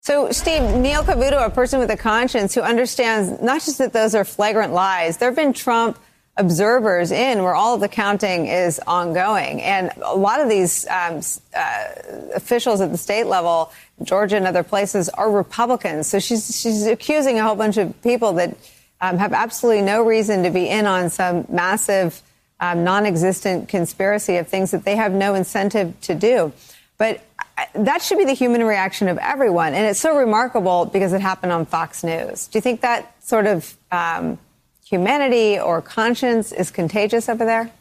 So, Steve, Neil Cavuto, a person with a conscience who understands not just that those are flagrant lies, there have been Trump observers in where all of the counting is ongoing. And a lot of these officials at the state level, Georgia and other places, are Republicans. So she's accusing a whole bunch of people that have absolutely no reason to be in on some massive, non-existent conspiracy of things that they have no incentive to do. But that should be the human reaction of everyone. And it's so remarkable because it happened on Fox News. Do you think that sort of humanity or conscience is contagious over there?